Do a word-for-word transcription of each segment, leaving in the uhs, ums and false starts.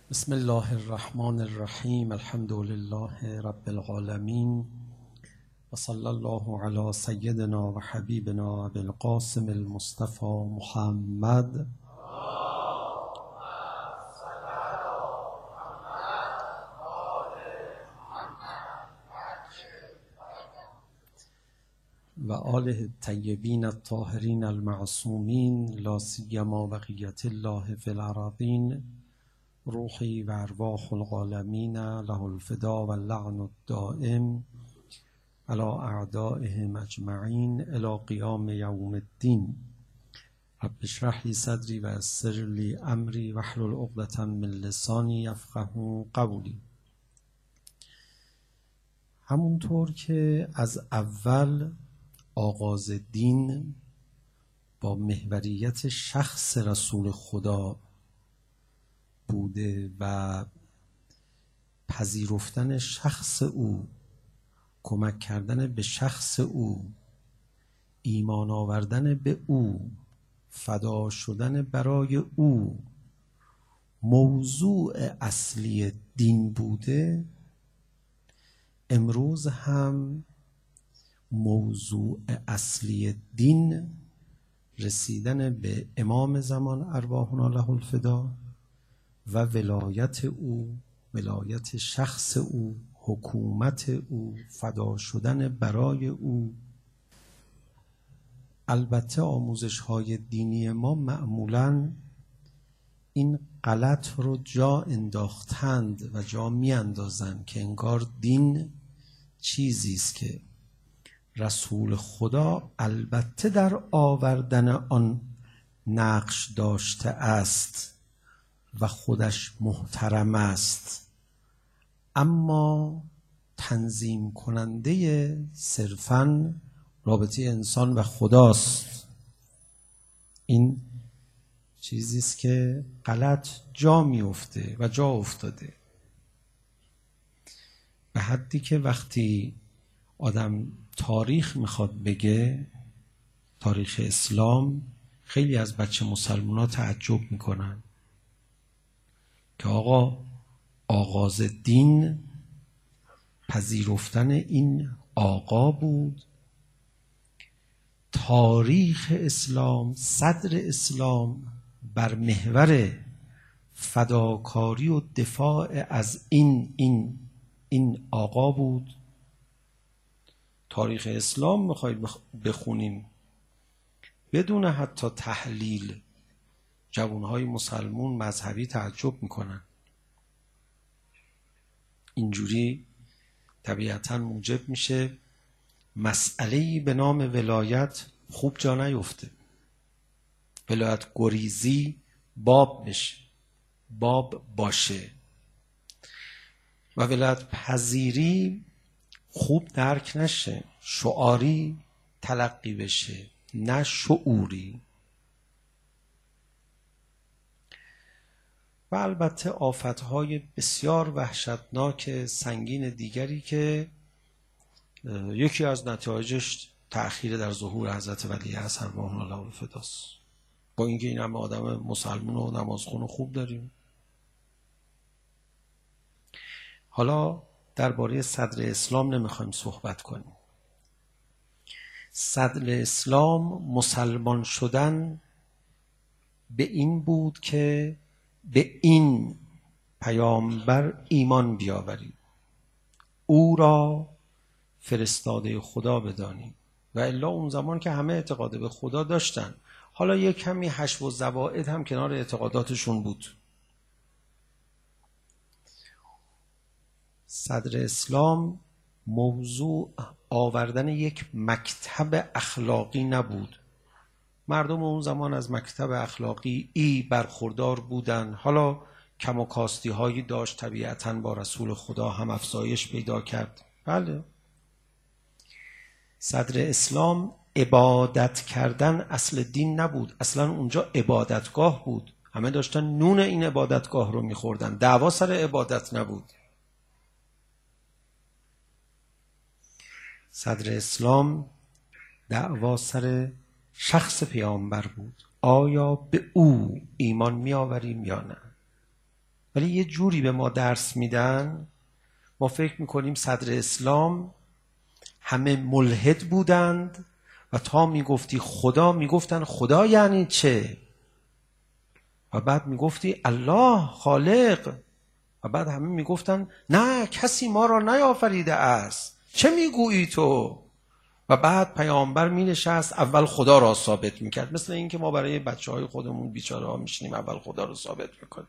بسم الله الرحمن الرحیم. الحمد لله رب العالمین و صلی الله علی سیدنا و حبیبنا ابی القاسم المصطفى محمد و آله الطیبین الطاهرین المعصومین لا سیما بقیة الله فی الارضین روحی و ارواح العالمین له الفدا و اللعن الدائم علی اعدائهم اجمعین الی قیام یوم الدین. رب اشرح لی صدری و یسر لی امری واحلل عقدة من لسانی یفقهوا قولی. همونطور که از اول آغاز دین با محوریت شخص رسول خدا بوده و پذیرفتن شخص او، کمک کردن به شخص او، ایمان آوردن به او، فدا شدن برای او موضوع اصلی دین بوده، امروز هم موضوع اصلی دین رسیدن به امام زمان ارواحنا له الفدا و ولایت او، ولایت شخص او، حکومت او، فدا شدن برای او. البته آموزش های دینی ما معمولاً این غلط رو جا انداختند و جا می اندازند که انگار دین چیزی است که رسول خدا البته در آوردن آن نقش داشته است و خودش محترم است، اما تنظیم کننده صرفاً رابطه انسان و خداست. این چیزی است که غلط جا میفته و جا افتاده، به حدی که وقتی آدم تاریخ میخواد بگه، تاریخ اسلام، خیلی از بچه مسلمان ها تعجب میکنن که آقا آغاز دین پذیرفتن این آقا بود، تاریخ اسلام، صدر اسلام بر محور فداکاری و دفاع از این این این آقا بود. تاریخ اسلام میخواید بخونیم بدون حتی تحلیل، جوانهای مسلمون مذهبی تعجب میکنن. اینجوری طبیعتاً موجب میشه مسئله‌ای به نام ولایت خوب جا نیفته، ولایت گریزی باب بشه، باب باشه و ولایت پذیری خوب درک نشه، شعاری تلقی بشه نه شعوری. و البته آفتهای بسیار وحشتناک سنگین دیگری که یکی از نتایجش تأخیر در ظهور حضرت ولی عصر ارواحنا له الفداست. با اینکه این همه آدم مسلمان و نمازخون خوب داریم. حالا درباره صدر اسلام نمیخوایم صحبت کنیم. صدر اسلام مسلمان شدن به این بود که به این پیامبر ایمان بیاوریم، او را فرستاده خدا بدانیم، و الا اون زمان که همه اعتقاد به خدا داشتن، حالا یک کمی حشو و زوائد هم کنار اعتقاداتشون بود. صدر اسلام موضوع آوردن یک مکتب اخلاقی نبود. مردم اون زمان از مکتب اخلاقی ای برخوردار بودن، حالا کم و کاستی هایی داشت، طبیعتاً با رسول خدا هم افزایش پیدا کرد. بله، صدر اسلام عبادت کردن اصل دین نبود، اصلا اونجا عبادتگاه بود، همه داشتن نون این عبادتگاه رو میخوردن، دعوا سر عبادت نبود. صدر اسلام دعوا سر شخص پیامبر بود، آیا به او ایمان می آوریم یا نه؟ ولی یه جوری به ما درس میدن، ما فکر میکنیم صدر اسلام همه ملحد بودند و تا میگفتی خدا میگفتن خدا یعنی چه؟ و بعد میگفتی الله خالق و بعد همه میگفتن نه کسی ما را نیافریده است، چه میگویی تو؟ و بعد پیامبر مینشست اول خدا را ثابت میکرد، مثل این که ما برای بچه های خودمون بیچاره ها میشنیم اول خدا را ثابت میکنیم.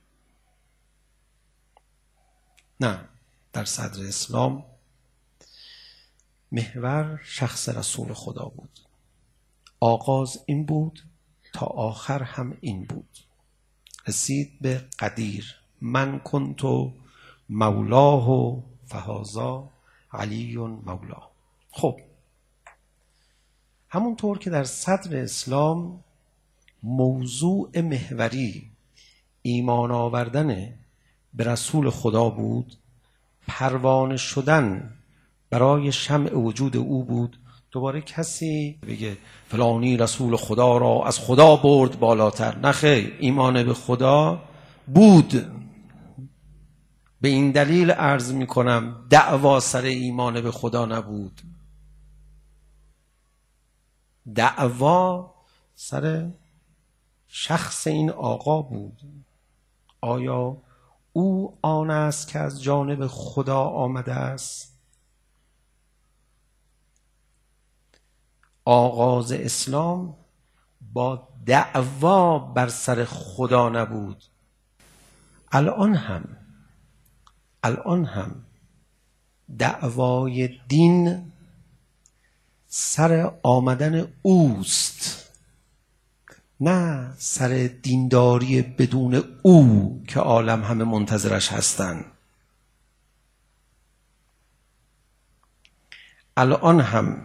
نه، در صدر اسلام محور شخص رسول خدا بود. آغاز این بود تا آخر هم این بود. رسید به قدیر من کنتو مولاه و فهازا علی مولاه. خب همونطور که در صدر اسلام موضوع محوری ایمان آوردن به رسول خدا بود، پروانه شدن برای شمع وجود او بود، دوباره کسی بگه فلانی رسول خدا را از خدا برد بالاتر. نه خیر، ایمان به خدا بود. به این دلیل عرض می کنم دعوا سر ایمان به خدا نبود، دعوا سر شخص این آقا بود. آیا او آن است که از جانب خدا آمده است؟ آغاز اسلام با دعوا بر سر خدا نبود. الان هم الان هم دعوای دین سر آمدن اوست، نه سر دینداری بدون او که عالم همه منتظرش هستن. الان هم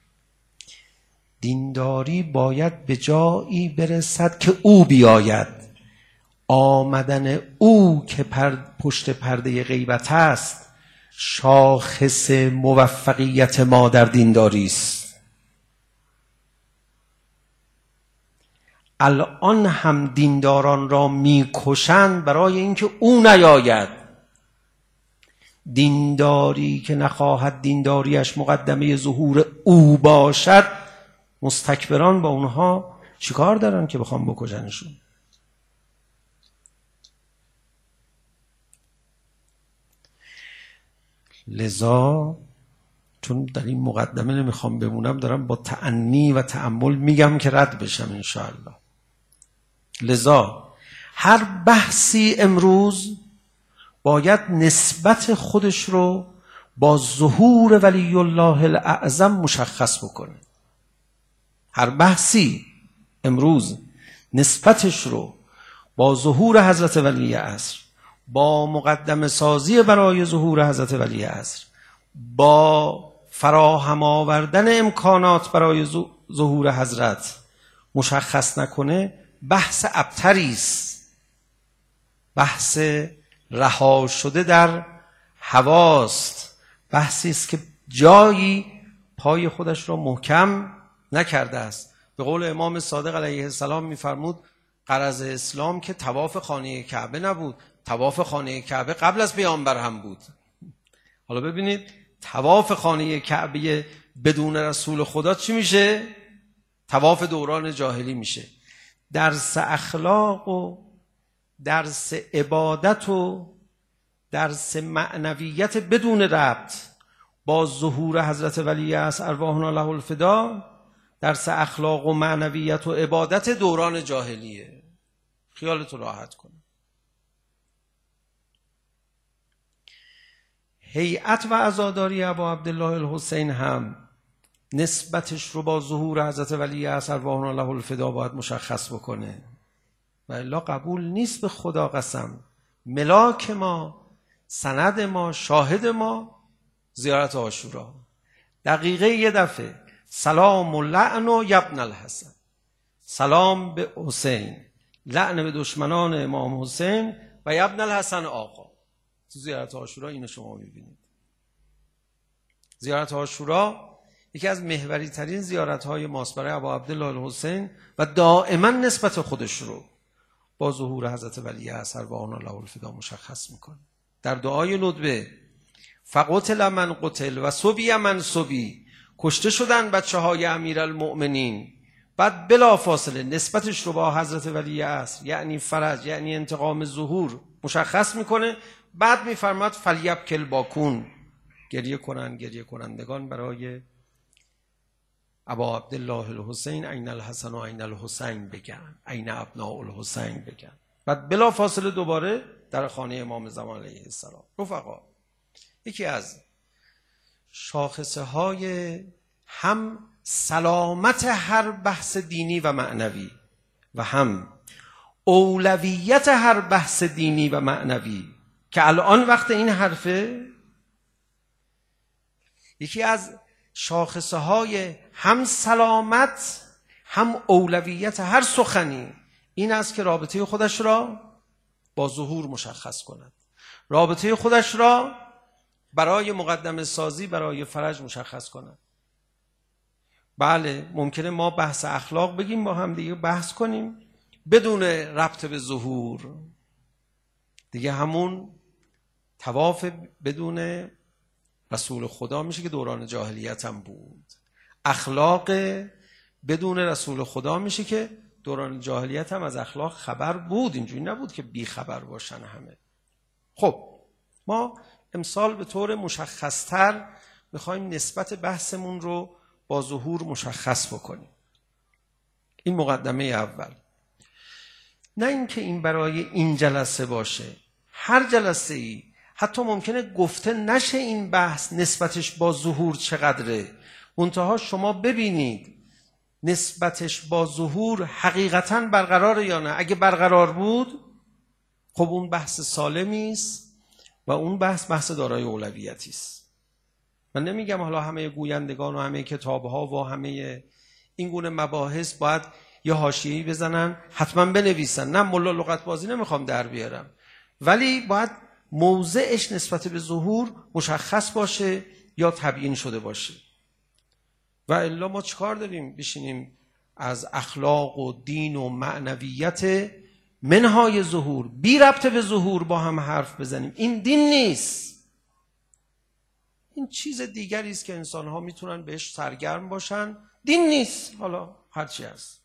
دینداری باید به جایی برسد که او بیاید. آمدن او که پر پشت پرده غیبت است شاخص موفقیت ما در دینداری است. الان هم دینداران را میکشند برای اینکه او نیاید. دینداری که نخواهد دینداریش مقدمه ظهور او باشد، مستکبران با اونها چیکار دارن که بخوام بکشنشون؟ لذا چون در این مقدمه نمیخوام بمونم، دارم با تأنی و تأمل میگم که رد بشم انشاءالله. لذا هر بحثی امروز باید نسبت خودش رو با ظهور ولی الله الاعظم مشخص بکنه. هر بحثی امروز نسبتش رو با ظهور حضرت ولی عصر، با مقدمه سازی برای ظهور حضرت ولی عصر، با فراهم آوردن امکانات برای ظهور حضرت مشخص نکنه، بحث ابتری است، بحث رها شده در هواست، بحثی است که جایی پای خودش را محکم نکرده است. به قول امام صادق علیه السلام می‌فرمود غرض اسلام که طواف خانه کعبه نبود، طواف خانه کعبه قبل از پیامبر هم بود. حالا ببینید طواف خانه کعبه بدون رسول خدا چی میشه؟ طواف دوران جاهلی میشه. درس اخلاق و درس عبادت و درس معنویت بدون ربط با ظهور حضرت ولی عصر ارواحنا له الفدا، درس اخلاق و معنویت و عبادت دوران جاهلیه. خیالتو راحت کن. هیئت و عزاداری ابا عبدالله الحسین هم نسبتش رو با ظهور حضرت ولی عصر ارواحنا له الفدا باید مشخص بکنه، و الا قبول نیست. به خدا قسم ملاک ما، سند ما، شاهد ما زیارت عاشورا. دقیقه یه دفعه سلام و لعن و یبن الحسن، سلام به حسین، لعن به دشمنان امام حسین و یبن الحسن آقا. تو زیارت عاشورا اینو شما میبینید. زیارت عاشورا یکی از محوری ترین زیارت های ماست برای ابا عبدالله الحسین و دائما نسبت خودش رو با ظهور حضرت ولی اصر و آن له الفدا مشخص میکنه. در دعای ندبه فقتل من قتل و سبی من سبی، کشته شدن بچه های امیرالمؤمنین. بعد بلا فاصله نسبتش رو با حضرت ولی اصر یعنی فرج یعنی انتقام ظهور مشخص میکنه. بعد میفرماد فلیبکل باکون، گریه کنن گریه کنندگان برای ابا عبدالله الحسین، عین الحسن و عین الحسین بگن، عین ابناء الحسین بگن. بعد بلا فاصله دوباره در خانه امام زمان علیه السلام. رفقا، یکی از شاخصه های هم سلامت هر بحث دینی و معنوی و هم اولویت هر بحث دینی و معنوی که الان وقت این حرفه، یکی از شاخصه های هم سلامت هم اولویت هر سخنی این است که رابطه خودش را با ظهور مشخص کند، رابطه خودش را برای مقدمه سازی برای فرج مشخص کند. بله ممکنه ما بحث اخلاق بگیم، با هم دیگه بحث کنیم بدون ربط به ظهور، دیگه همون طواف بدون رسول خدا میشه که دوران جاهلیت هم بود. اخلاق بدون رسول خدا میشه که دوران جاهلیت هم از اخلاق خبر بود، اینجوری نبود که بی خبر باشن همه. خب ما امسال به طور مشخصتر میخوایم نسبت بحثمون رو با ظهور مشخص بکنیم. این مقدمه اول. نه اینکه این برای این جلسه باشه، هر جلسه ای حتی ممکنه گفته نشه این بحث نسبتش با ظهور چقدره، منتها شما ببینید نسبتش با ظهور حقیقتاً برقراره یا نه. اگه برقرار بود خب اون بحث سالمی است و اون بحث بحث دارای اولویتی است. من نمیگم حالا همه گویندگان و همه کتاب‌ها و همه این گونه مباحث باید یه حاشیه‌ای بزنن حتما بنویسن، نه ملا لغت بازی نمیخوام در بیارم، ولی باید موضعش نسبت به ظهور مشخص باشه یا تبیین شده باشه. و الا ما چیکار داریم بشینیم از اخلاق و دین و معنویت منهای ظهور بی ربط به ظهور با هم حرف بزنیم؟ این دین نیست، این چیز دیگری است که انسان‌ها میتونن بهش سرگرم باشن، دین نیست. حالا هرچی هست.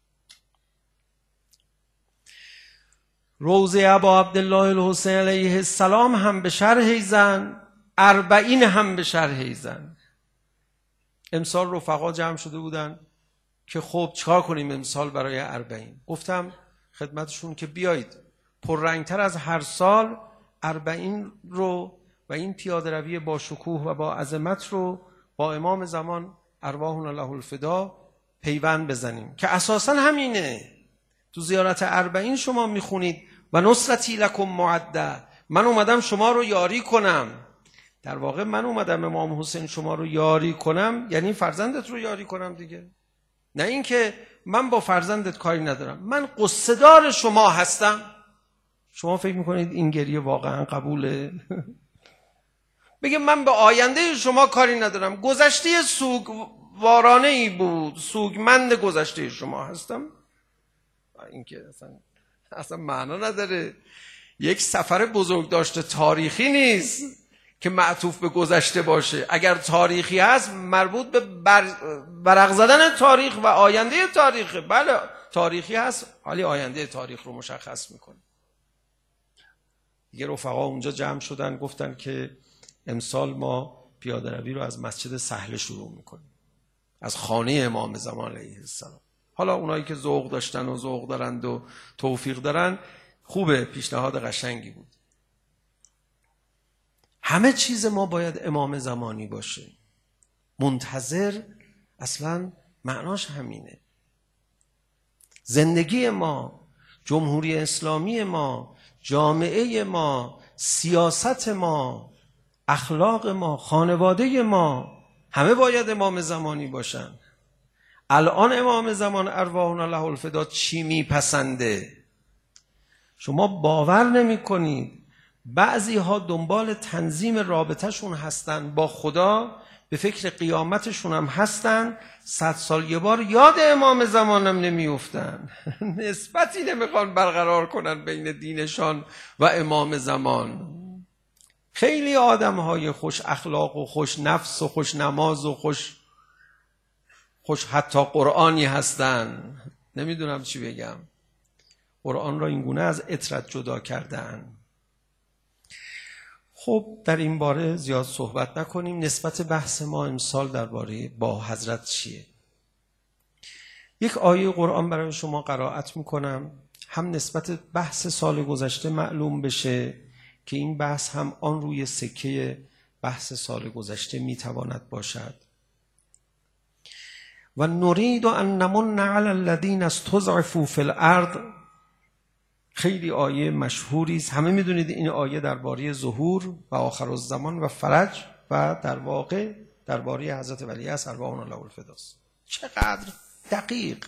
روضه ابا عبدالله الحسین علیه السلام هم به شرح زن، اربعین هم به شرح زن. امسال رفقا جمع شده بودن که خب چیکار کنیم امسال برای اربعین. گفتم خدمتشون که بیایید پررنگتر از هر سال اربعین رو و این پیاده روی با شکوه و با عظمت رو با امام زمان ارواحنا له الفدا پیوند بزنیم که اساسا همینه. تو زیارت اربعین شما میخونید و نصرتی لکم معده، من اومدم شما رو یاری کنم. در واقع من اومدم امام حسین شما رو یاری کنم یعنی فرزندت رو یاری کنم دیگه، نه اینکه من با فرزندت کاری ندارم، من قصه دار شما هستم. شما فکر میکنید این گریه واقعا قبوله؟ بگه من به آینده شما کاری ندارم، گذشته سوگوارانه ای بود، سوگمند گذشته شما هستم. این که اصلا, اصلا معنا نداره. یک سفر بزرگ داشته تاریخی نیست که معطوف به گذشته باشه. اگر تاریخی هست مربوط به بر... برق زدن تاریخ و آینده تاریخ. بله تاریخی هست ولی آینده تاریخ رو مشخص میکنه. یه رفقا اونجا جمع شدن گفتن که امسال ما پیاده روی رو از مسجد سهل شروع میکنیم، از خانه امام زمان علیه السلام. حالا اونایی که ذوق داشتن و ذوق دارند و توفیق دارن خوبه، پیشنهاد قشنگی بود. همه چیز ما باید امام زمانی باشه. منتظر اصلا معناش همینه. زندگی ما، جمهوری اسلامی ما، جامعه ما، سیاست ما، اخلاق ما، خانواده ما، همه باید امام زمانی باشن. الان امام زمان ارواحنا له الفدا چی میپسنده؟ شما باور نمی کنید بعضی ها دنبال تنظیم رابطهشون هستن با خدا به فکر قیامتشون هم هستن، صد سال یه بار یاد امام زمانم نمیافتن. نسبتی نمیخوان برقرار کنن بین دینشان و امام زمان. خیلی آدم های خوش اخلاق و خوش نفس و خوش نماز و خوش خوش حتی قرآنی هستن. نمیدونم چی بگم. قرآن را اینگونه از اطرت جدا کردن. خب در این باره زیاد صحبت نکنیم. نسبت بحث ما امسال درباره با حضرت چیه؟ یک آیه قرآن برای شما قرائت میکنم، هم نسبت بحث سال گذشته معلوم بشه که این بحث هم آن روی سکه بحث سال گذشته میتواند باشد. و نرید ان نمن علی الذین استضعفوا فی الارض. خیلی آیه مشهوری است، همه میدونید این آیه درباره ظهور و آخرالزمان و فرج و در واقع درباره حضرت ولیعصر ارواحنا الله الفداست. چقدر دقیق.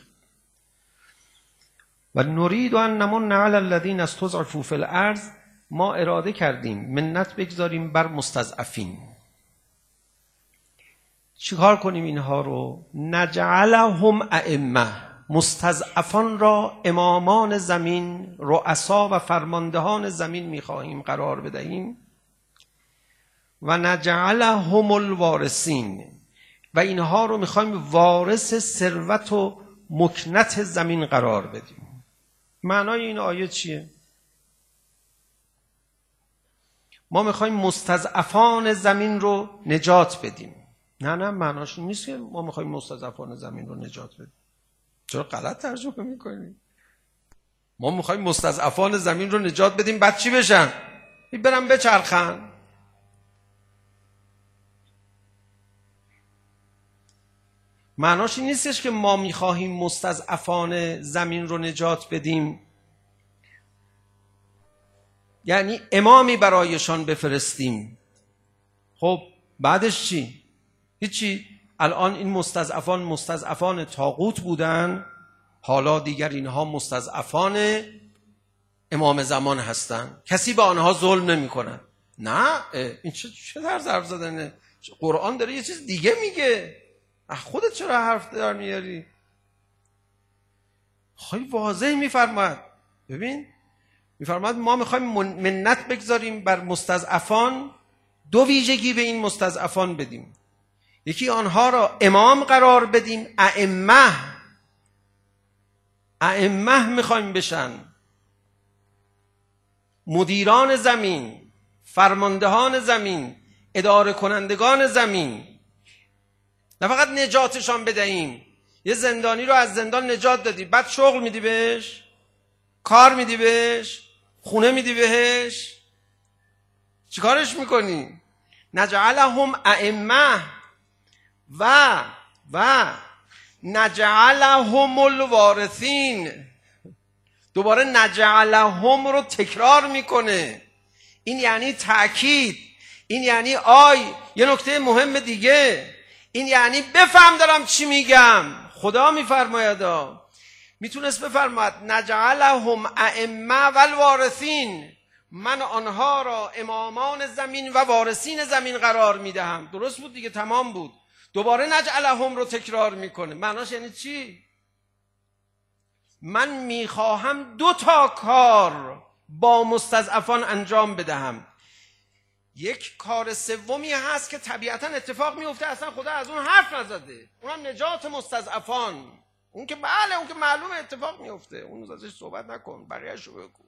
و نرید ان نمن علی الذین استضعفوا فی الارض، ما اراده کردیم منت بگذاریم بر مستضعفین. چیکار کنیم اینها رو؟ نجعلهم ائمه، مستضعفان را امامان زمین، رؤسا و فرماندهان زمین میخواهیم قرار بدهیم. و نجعلهم الوارثین، و اینها رو میخوایم وارث ثروت و مکنت زمین قرار بدیم. معنای این آیه چیه؟ ما میخوایم مستضعفان زمین رو نجات بدیم. نه نه معناش نیست که ما میخوایم مستضعفان زمین رو نجات بدیم. چرا غلط ترجمه میکنیم؟ ما میخوایم مستضعفان زمین رو نجات بدیم بعد چی بشن؟ برن بچرخن. معناش این نیستش که ما میخواهیم مستضعفان زمین رو نجات بدیم یعنی امامی برایشان بفرستیم. خب بعدش چی؟ هیچی. الان این مستضعفان مستضعفان طاغوت بودن، حالا دیگر اینها مستضعفان امام زمان هستن. کسی به آنها ظلم نمی کنن. نه این چه چه طرز حرف زدنه؟ قرآن داره یه چیز دیگه میگه. خودت چرا حرف در میاری؟ خیلی واضح میفرماد. ببین میفرماد ما میخوایم منت بگذاریم بر مستضعفان، دو ویژگی به این مستضعفان بدیم. یکی آنها را امام قرار بدیم، ائمه ائمه میخوایم بشن، مدیران زمین، فرماندهان زمین، اداره کنندگان زمین. نه فقط نجاتشان بدهیم. یه زندانی رو از زندان نجات دادی، بعد شغل میدی بهش، کار میدی بهش، خونه میدی بهش، چیکارش میکنی؟ نجعلهم ائمه و و نجعلهم الوارثین. دوباره نجعلهم رو تکرار میکنه. این یعنی تأکید. این یعنی آی یه نکته مهم دیگه. این یعنی بفهم دارم چی میگم. خدا میفرماید، میتونست بفرماید نجعلهم ائمه و الوارثین، من آنها را امامان زمین و وارثین زمین قرار میدهم. درست بود دیگه، تمام بود. دوباره نجعلهم رو تکرار میکنه. معناش یعنی چی؟ من میخواهم دو تا کار با مستضعفان انجام بدهم. یک کار سومی هست که طبیعتا اتفاق میفته، اصلا خدا از اون حرف نزده، اونم نجات مستضعفان. اون که بله، اون که معلومه اتفاق میفته، اون ازش صحبت نکن، بقیه‌شو بگو.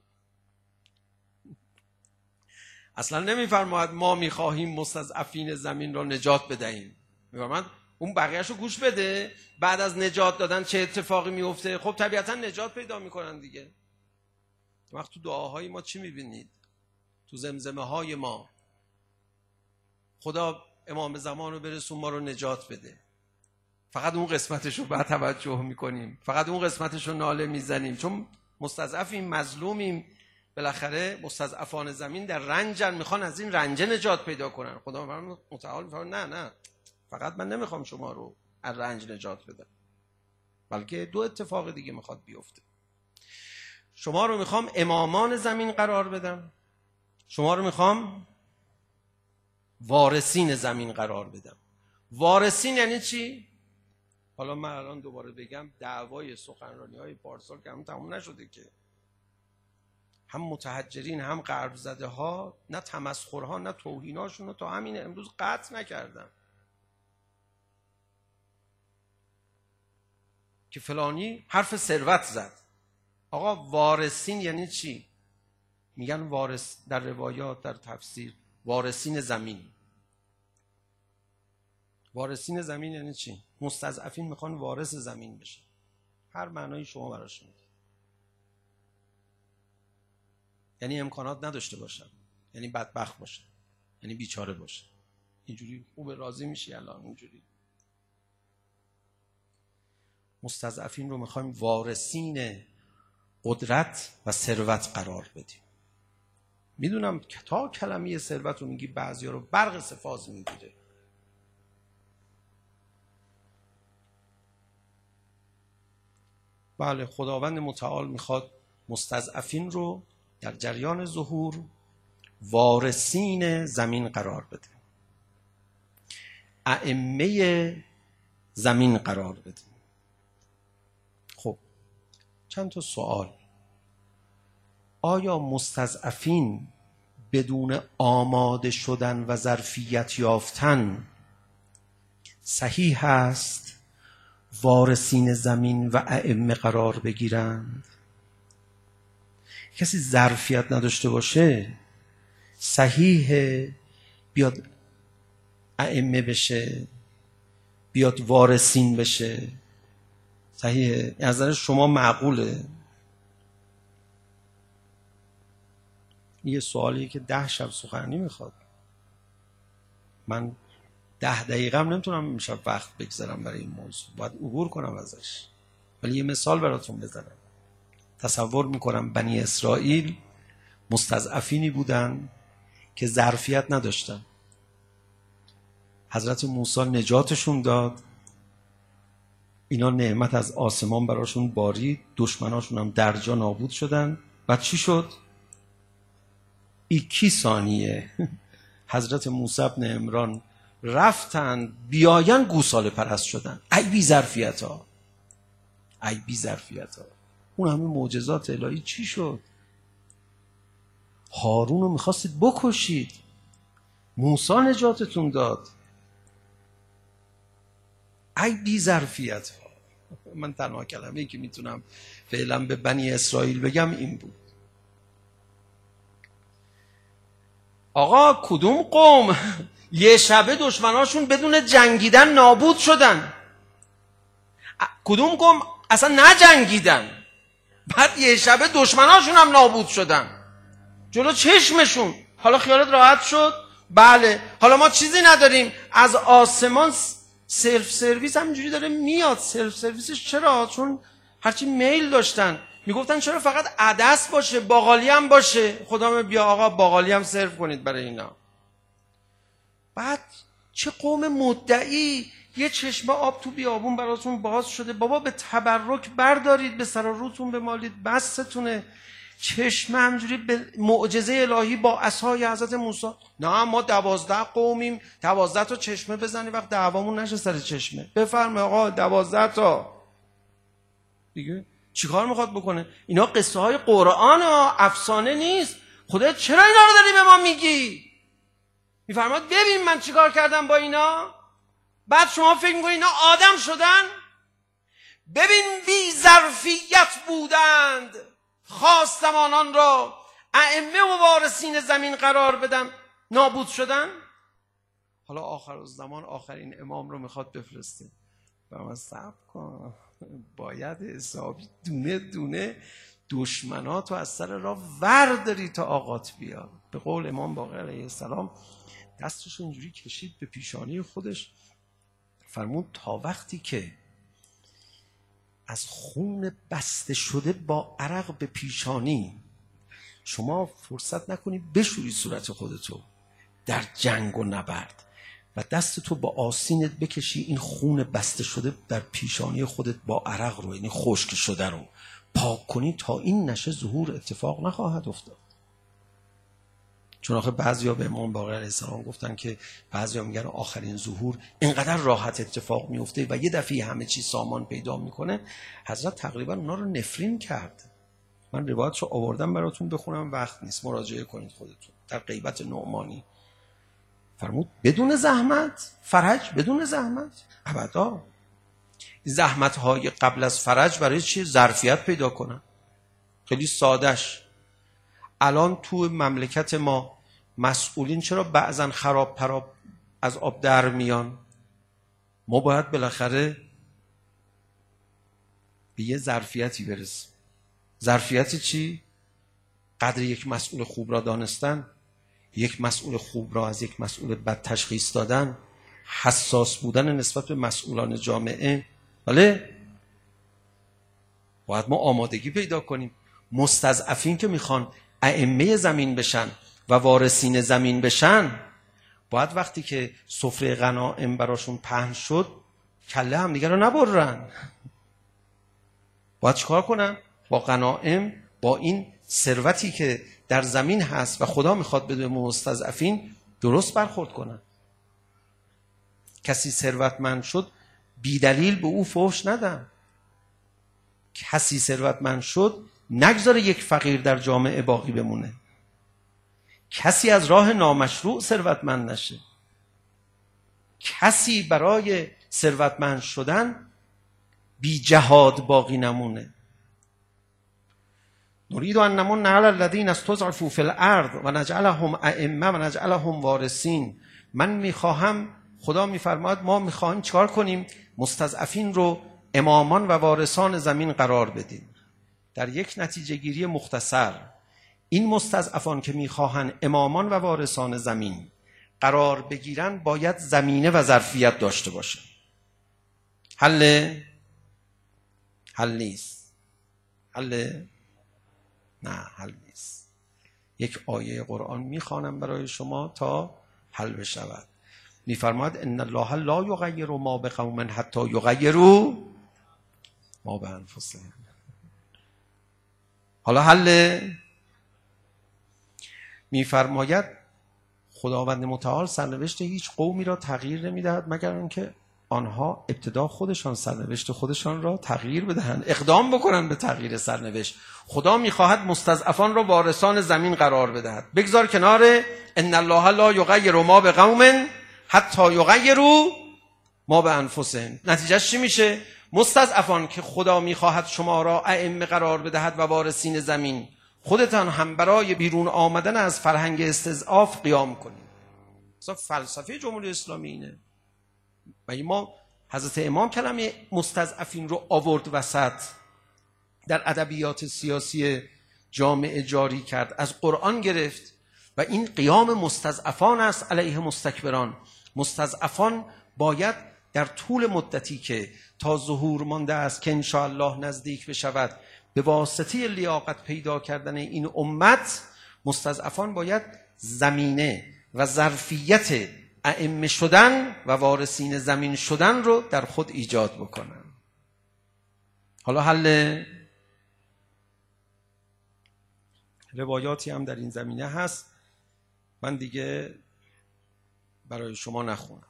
اصلا نمیفرماید ما میخواهیم مستضعفین زمین رو نجات بدهیم. میفرماید اون بقیه‌شو گوش بده، بعد از نجات دادن چه اتفاقی میفته. خب طبیعتا نجات پیدا میکنن دیگه. وقت تو دعاهای ما چی میبینید؟ تو زمزمه های ما خدا امام زمان رو برسون، ما رو نجات بده. فقط اون قسمتش رو بعد توجه میکنیم، فقط اون قسمتش رو ناله میزنیم، چون مستضعفیم، مظلومیم. بالاخره مستضعفان زمین در رنجن، میخوان از این رنج نجات پیدا کنن. خدا متعال میفرماید نه نه، فقط من نمیخوام شما رو از رنج نجات بدم، بلکه دو اتفاق دیگه میخواد بیفته. شما رو میخوام امامان زمین قرار بدم، شما رو میخوام وارثین زمین قرار بدم. وارثین یعنی چی؟ حالا من الان دوباره بگم دعوای سخنرانی های پارسال که هم تموم نشده که هم متحجرین هم غرب زده ها نه تمسخرها نه توهیناشون رو تا همین امروز قطع نکردن که فلانی حرف ثروت زد. آقا وارثین یعنی چی؟ میگن وارث در روایات در تفسیر وارثین زمین. وارثین زمین یعنی چی؟ مستضعفین میخوان وارث زمین بشه. هر معنایی شما براش میدید. یعنی امکانات نداشته باشن، یعنی بدبخت باشن، یعنی بیچاره باشن. اینجوری خوب راضی میشی الان اینجوری. مستضعفین رو میخوایم وارثین قدرت و ثروت قرار بدیم. میدونم که تا کلمه ثروت رو میگی بعضیا رو برق سفاز میگیره. بله خداوند متعال میخواد مستضعفین رو در جریان ظهور وارثین زمین قرار بده، ائمه زمین قرار بده. خب چند تا سوال. آیا مستضعفین بدون آماده شدن و ظرفیت یافتن صحیح است وارثین زمین و ائمه قرار بگیرند؟ کسی ظرفیت نداشته باشه صحیحه بیاد ائمه بشه، بیاد وارثین بشه؟ صحیحه؟ از نظر شما معقوله؟ یه سوالیه که ده شب سخنرانی میخواد. من ده دقیقه هم نمیتونم امشب وقت بگذارم برای این موضوع، باید عبور کنم ازش. ولی یه مثال براتون بزنم. تصور میکنم بنی اسرائیل مستضعفینی بودن که ظرفیت نداشتن. حضرت موسی نجاتشون داد، اینا نعمت از آسمان براشون بارید، دشمناشون هم درجا نابود شدن. بعد چی شد؟ ایکی ثانیه حضرت موسی ابن عمران رفتن بیاین گوساله پرست شدن. ای بی ظرفیت ها، ای بی ظرفیت ها. اون همه معجزات الهی چی شد؟ هارون رو میخواستید بکشید، موسی نجاتتون داد. ای بی ظرفیت ها. من تنها کلمه‌ای که میتونم فعلا به بنی اسرائیل بگم این بود. آقا کدوم قوم یه شبه دشمناشون بدون جنگیدن نابود شدن؟ کدوم قوم اصلا نجنگیدن بعد یه شبه دشمناشون هم نابود شدن جلو چشمشون؟ حالا خیالت راحت شد؟ بله. حالا ما چیزی نداریم از آسمان سلف سرویس همینجوری داره میاد. سلف سرویسش چرا؟ چون هرچی میل داشتن میگفتن چرا فقط عدس باشه، باقالی هم باشه. خدا بیا آقا باقالی هم سرو کنید برای اینا. بعد چه قوم مدعی یه چشمه آب تو بیابون براتون باز شده، بابا به تبرک بردارید به سر روتون بمالید بستونه. چشمه همجوری به معجزه الهی با عصای حضرت موسی. نه ما دوازده قومیم، دوازده تا چشمه بزنی وقت دعوامون نشه سر چشمه. بفرمایید آقا دوازده تا دیگه چیکار میخواد بکنه؟ اینا قصه های قرآن ها، افسانه نیست. خدا چرا اینا رو داری به ما میگی؟ میفرماد ببین من چیکار کردم با اینا. بعد شما فکر میکنید اینا آدم شدن؟ ببین بی ظرفیت بودند، خواستم آنان را ائمه و وارثین زمین قرار بدم، نابود شدن. حالا آخر الزمان آخرین امام رو میخواد بفرسته و من صبر کن، باید حسابی دونه دونه دشمناتو از سر راه ورداری تا آقات بیاد. به قول امام باقر علیه السلام دستش اینجوری کشید به پیشانی خودش، فرمود تا وقتی که از خون بسته شده با عرق به پیشانی شما فرصت نکنی بشوری صورت خودتو در جنگ و نبرد و دست تو با آستینت بکشی این خون بسته شده در پیشانی خودت با عرق رو، یعنی خشک شده رو پاک کنی، تا این نشه ظهور اتفاق نخواهد افتاد. چون آخه بعضیا به امام باقر علیه السلام گفتن که بعضیا میگن آخرین ظهور اینقدر راحت اتفاق میفته و یه دفعه همه چیز سامان پیدا میکنه. حضرت تقریبا اونا رو نفرین کرد. من روایتشو آوردم براتون بخونم، وقت نیست، مراجعه کنید خودتون. در غیبت نعمانی فرمود بدون زحمت فرج، بدون زحمت ابدا. زحمت های قبل از فرج برای چی؟ ظرفیت پیدا کنن. خیلی سادش. الان تو مملکت ما مسئولین چرا بعضن خراب پراب از آب در میان؟ ما باید بالاخره به یه ظرفیتی برسیم. ظرفیت چی؟ قدر یک مسئول خوب را دانستن، یک مسئول خوب را از یک مسئول بد تشخیص دادن، حساس بودن نسبت به مسئولان جامعه. بله باید ما آمادگی پیدا کنیم. مستضعفین که میخوان ائمه زمین بشن و وارثین زمین بشن، باید وقتی که سفره غنایم براشون پهن شد کله هم دیگه رو نبرن. باید چیکار کنن؟ با غنایم، با این ثروتی که در زمین هست و خدا میخواد بده مستضعفین، درست برخورد کنن. کسی ثروتمند شد بی دلیل به او فحش ندن. کسی ثروتمند شد نگذاره یک فقیر در جامعه باقی بمونه. کسی از راه نامشروع ثروتمند نشه. کسی برای ثروتمند شدن بی جهاد باقی نمونه. نريد ان نمن على الذين استضعفوا في الارض و نجعلهم ائمه و نجعلهم وارثین. من میخواهم، خدا میفرماید ما میخواهیم چیکار کنیم؟ مستضعفین رو امامان و وارثان زمین قرار بدیم. در یک نتیجه گیری مختصر، این مستضعفان که میخواهن امامان و وارثان زمین قرار بگیرن باید زمینه و ظرفیت داشته باشه. حل حل نیست. حل نه حل نیست. یک آیه قرآن میخوانم برای شما تا حل بشود. میفرماید ان الله لا یغیر ما بقوم حتی یغیروا ما بانفسهم. حالا حل، میفرماید خداوند متعال سرنوشت هیچ قومی را تغییر نمیدهد مگر اینکه آنها ابتدا خودشان سرنوشت خودشان را تغییر بدهند، اقدام بکنند به تغییر سرنوشت. خدا میخواهد مستضعفان را وارثان زمین قرار بدهد. بگذار کنار ان الله لا یغیر ما بقوم حتی یغیروا ما بانفسهم. نتیجهش چی میشه؟ مستضعفان که خدا میخواهد شما را ائمه قرار بدهد و وارثین زمین، خودتان هم برای بیرون آمدن از فرهنگ استضعاف قیام کنید. اصلا فلسفه جمهوری اسلامی اینه. و ما حضرت امام کلمه مستضعفین رو آورد وسط، در ادبیات سیاسی جامعه جاری کرد، از قرآن گرفت و این قیام مستضعفان است علیه مستکبران. مستضعفان باید در طول مدتی که تا ظهور مانده است که انشاءالله نزدیک بشود، به واسطه لیاقت پیدا کردن این امت، مستضعفان باید زمینه و ظرفیت ائمه شدن و وارثین زمین شدن رو در خود ایجاد بکنن. حالا حل، روایاتی هم در این زمینه هست، من دیگه برای شما نخونم.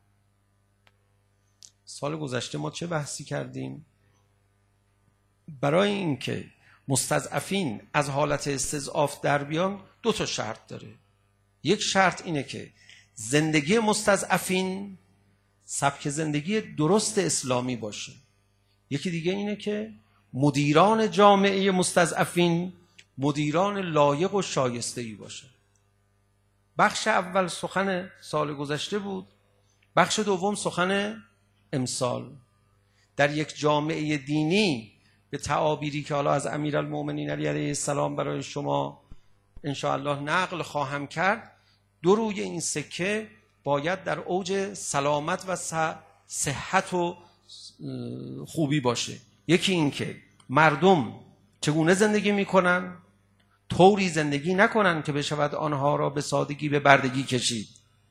سال گذشته ما چه بحثی کردیم؟ برای اینکه مستضعفین از حالت استضعاف در بیان دو تا شرط داره. یک شرط اینه که زندگی مستضعفین سبک زندگی درست اسلامی باشه. یکی دیگه اینه که مدیران جامعه مستضعفین مدیران لایق و شایسته‌ای باشه. بخش اول سخن سال گذشته بود، بخش دوم سخن امسال. در یک جامعه دینی به تعابیری که حالا از امیرالمومنین علی علیه السلام برای شما انشاءالله نقل خواهم کرد، دو روی این سکه باید در اوج سلامت و صحت و خوبی باشه. یکی این که مردم چگونه زندگی میکنن، طوری زندگی نکنن که بشود آنها را به سادگی به بردگی کشید.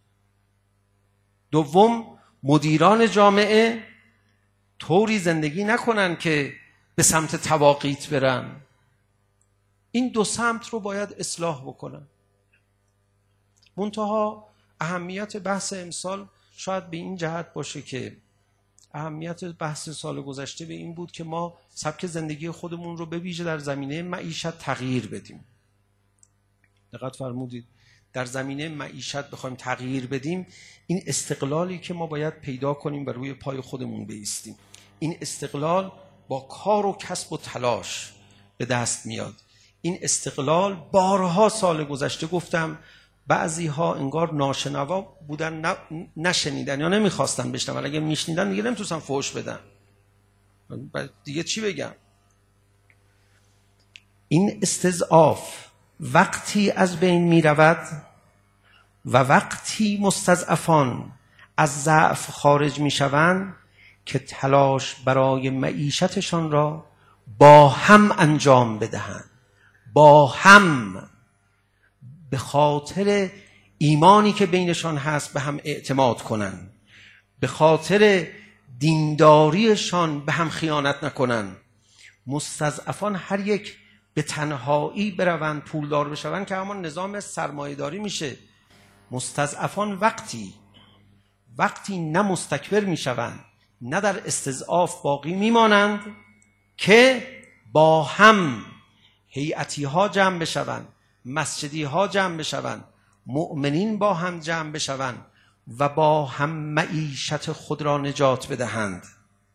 دوم، مدیران جامعه طوری زندگی نکنن که به سمت تواقیت برن. این دو سمت رو باید اصلاح بکنن. منتها اهمیت بحث امسال شاید به این جهت باشه که اهمیت بحث سال گذشته به این بود که ما سبک زندگی خودمون رو به ویژه در زمینه معیشت تغییر بدیم. دقت فرمودید، در زمینه معیشت بخوایم تغییر بدیم، این استقلالی که ما باید پیدا کنیم و روی پای خودمون بایستیم، این استقلال با کار و کسب و تلاش به دست میاد. این استقلال بارها سال گذشته گفتم، بعضی ها انگار ناشنوا بودن، نشنیدن یا نمیخواستن بشنون، اگه میشنیدن دیگه نمیتونستن فحش بدن، دیگه چی بگم. این استضعاف وقتی از بین میرود و وقتی مستضعفان از ضعف خارج میشوند که تلاش برای معیشتشان را با هم انجام بدهند، با هم، به خاطر ایمانی که بینشان هست به هم اعتماد کنن، به خاطر دینداریشان به هم خیانت نکنن. مستضعفان هر یک به تنهایی بروند پولدار بشوند که همون نظام سرمایه‌داری میشه. مستضعفان وقتی وقتی نه مستکبر میشوند نه در استضعاف باقی میمانند که با هم هیئتی ها جمع بشوند، مسجدی ها جمع بشوند، مؤمنین با هم جمع بشوند و با هم معیشت خود را نجات بدهند.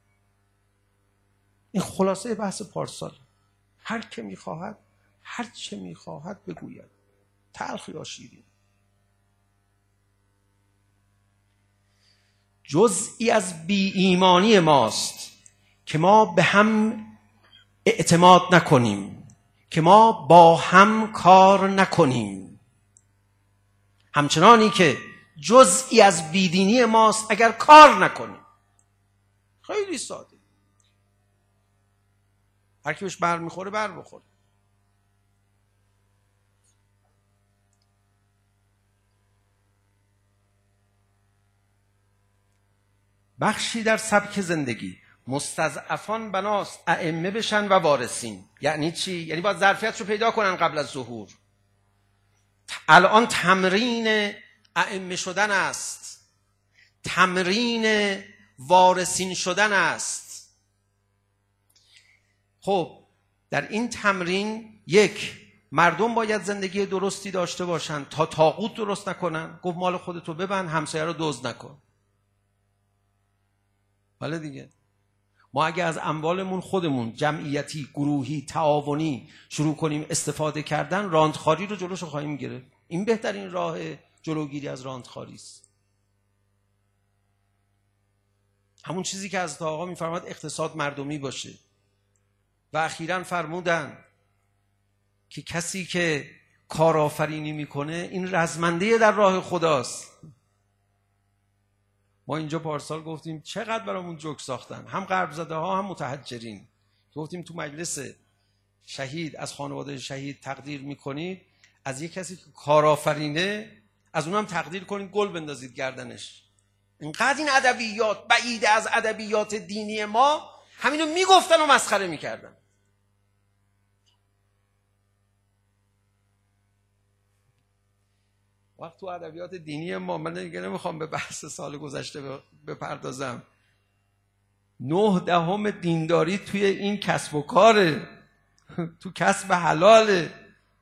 این خلاصه بحث پارسال. هر که میخواهد هر چه میخواهد بگوید، تلخ یا شیرین. جزئی از بی ایمانی ماست که ما به هم اعتماد نکنیم، که ما با هم کار نکنیم، همچنانی که جزئی از بیدینی ماست اگر کار نکنیم. خیلی ساده، هر کی بهش بر میخوره بر بخوره. بخشی در سبک زندگی مستضعفان بناست ائمه بشن و وارثین. یعنی چی؟ یعنی باید ظرفیت رو پیدا کنن قبل از ظهور. الان تمرین ائمه شدن است، تمرین وارثین شدن است. خب در این تمرین یک، مردم باید زندگی درستی داشته باشن تا طاغوت درست نکنن. گفت مال خودتو ببند، همسایه رو دزد نکن. ولی دیگه ما اگه از اموالمون خودمون جمعیتی، گروهی، تعاونی شروع کنیم استفاده کردن، راندخاری رو جلوشو خواهیم گرفت. این بهترین راه جلوگیری از راندخاری است. همون چیزی که از آقا میفرماد اقتصاد مردمی باشه. و اخیراً فرمودن که کسی که کارآفرینی میکنه این رزمنده در راه خداست. ما اینجا پارسال گفتیم چقدر برامون جوک ساختن، هم غرب زده ها هم متحجرین. گفتیم تو مجلس شهید از خانواده شهید تقدیر میکنید، از یک کسی که کارآفرینه از اونم تقدیر کنید، گل بندازید گردنش. اینقدر این ادبیات بعید از ادبیات دینی ما، همینو میگفتن و مسخره میکردن. وقت تو ادبیات دینی ما، من دیگه نمیخوام به بحث سال گذشته بپردازم، نه دهم دینداری توی این کسب و کاره، تو کسب حلاله.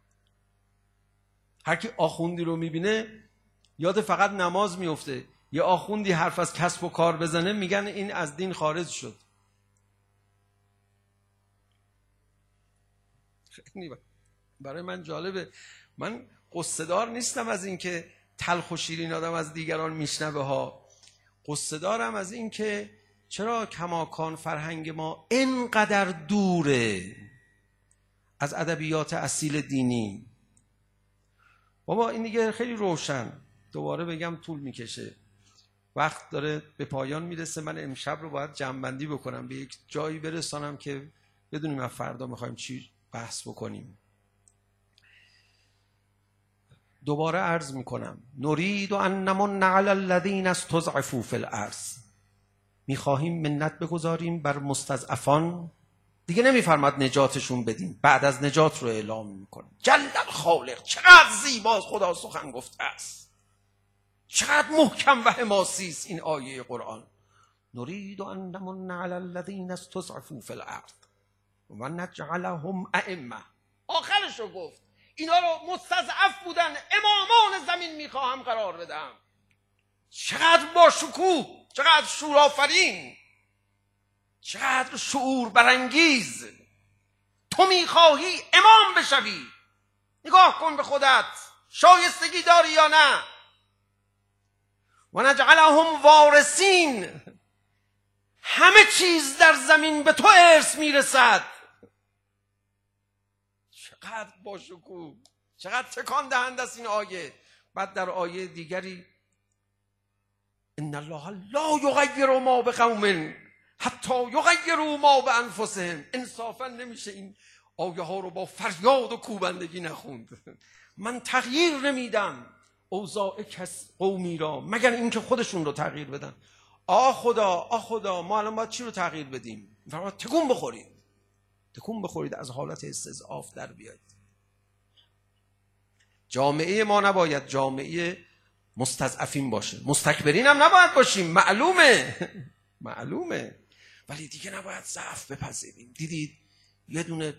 هر کی آخوندی رو میبینه یاد فقط نماز میفته. یه آخوندی حرف از کسب و کار بزنه میگن این از دین خارج شد. خیلی برای من جالبه. من قصه‌دار نیستم از این که تلخ و شیرین آدم از دیگران میشنوه ها. قصه‌دارم از این که چرا کماکان فرهنگ ما اینقدر دوره از ادبیات اصیل دینی. بابا این دیگه خیلی روشن، دوباره بگم طول میکشه، وقت داره به پایان میرسه. من امشب رو باید جمع‌بندی بکنم، به یک جایی برسانم که بدونیم از فردا میخوایم چی بحث بکنیم. دوباره عرض میکنم، نرید ان نمن علی الذین استضعفوا فی الارض. میخواهیم منت بگذاریم بر مستضعفان. دیگه نمیفرماد نجاتشون بدیم، بعد از نجات رو اعلام میکنه. جل الخالق، چقدر زیبا خدا سخن گفته است. چقدر محکم و حماسی است این آیه قرآن. نرید ان نمن علی الذین استضعفوا فی الارض و نجعلهم ائمه. آخرش رو گفت اینا رو مستضعف بودن، امامان زمین میخواهم قرار بدم. چقدر با شکوه، چقدر شورآفرین، چقدر شعور برانگیز. تو میخواهی امام بشوی، نگاه کن به خودت، شایستگی داری یا نه؟ و نجعلهم وارثین، همه چیز در زمین به تو ارث میرسد. چقدر با شکوه، چقدر تکان دهنده است این آیه. بعد در آیه دیگری ان الله لا یغیر ما بقوم حتی یغیروا ما بانفسهم. انصافا نمیشه این آیه ها رو با فریاد و کوبندگی نخوند. من تغییر نمیدم اوضاع کس قومی را مگر اینکه خودشون رو تغییر بدن. آ خدا، آ خدا، ما الان باید چی رو تغییر بدیم؟ فرمان تکون بخورید، تکون بخورید، از حالت استضعاف در بیایید. جامعه ما نباید جامعه مستضعفین باشه، مستکبرین هم نباید باشیم، معلومه معلومه، ولی دیگه نباید ضعف بپذیریم. دیدید یه دونه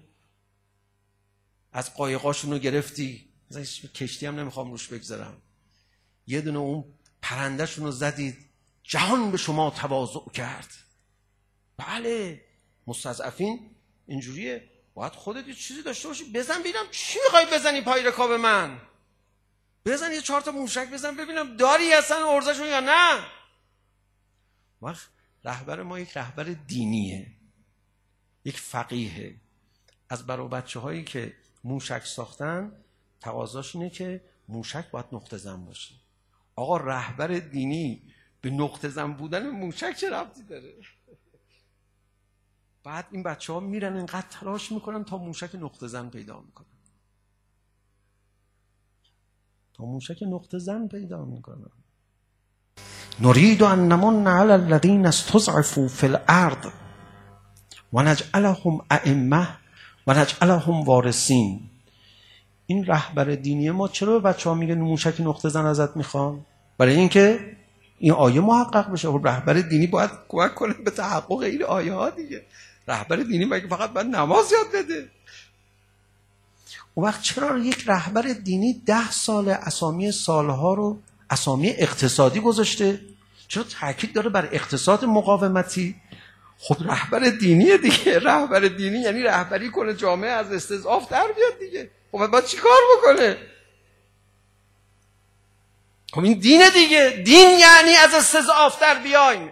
از قایقاشون رو گرفتی، کشتی هم نمیخوام روش بگذارم، یه دونه اون پرندهشون رو زدید، جهان به شما تواضع کرد. بله مستضعفین اینجوریه، باید خودت یه چیزی داشته باشی. بزن ببینم چی میخوای بزنی پای رکاب من، بزن یه چهار تا موشک بزن ببینم داری اصلا ارزشون یا نه. وقت رهبر ما یک رهبر دینیه، یک فقیه. از برای بچه هایی که موشک ساختن تقاضاش اینه که موشک باید نقطه زن باشه. آقا رهبر دینی به نقطه زن بودن موشک چه ربطی داره؟ بعد این بچه ها میرن اینقدر تلاش میکنن تا موشک نقطه زن پیدا میکنن، تا موشک نقطه زن پیدا میکنن. نرید ان نمن علی الذین استضعفوا فی الارض و نجعلهم ائمه و نجعلهم وارثین. این رهبر دینی ما چرا به بچه ها میگه موشک نقطه زن ازت میخوام؟ برای اینکه این آیه محقق بشه. رهبر دینی باید کمک کنه به تحقق این آیه ها دیگه. رهبر دینی مگه فقط باید نماز یاد بده؟ اون وقت چرا یک رهبر دینی ده سال اسامی سالها رو اسامی اقتصادی گذاشته؟ چرا تاکید داره بر اقتصاد مقاومتی؟ خب رهبر دینیه دیگه. رهبر دینی یعنی رهبری کنه جامعه از استضعاف در بیاد دیگه. خب باید چی کار بکنه؟ خب این دینه دیگه. دین یعنی از استضعاف در بیاین.